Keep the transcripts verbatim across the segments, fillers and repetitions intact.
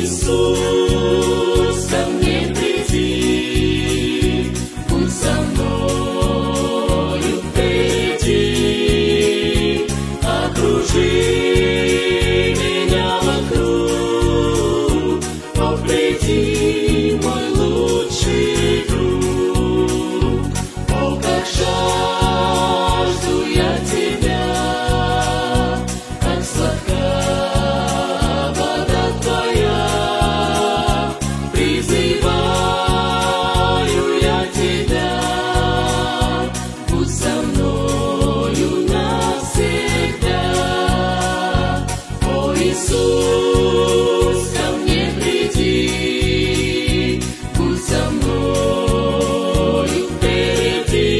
Иисус, ко мне приди, будь со мною впереди, окружи меня вокруг, обреди, мой лучший друг. О, как жажду я тебя, как сладка вода твоя, призываю я тебя, будь со мною навсегда. О, Иисус, ко мне приди, будь со мною впереди,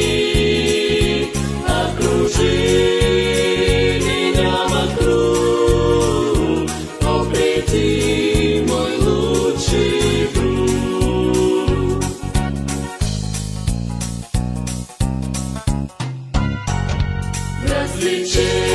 окружи меня вокруг, обреди, мой лучший друг. Развлечения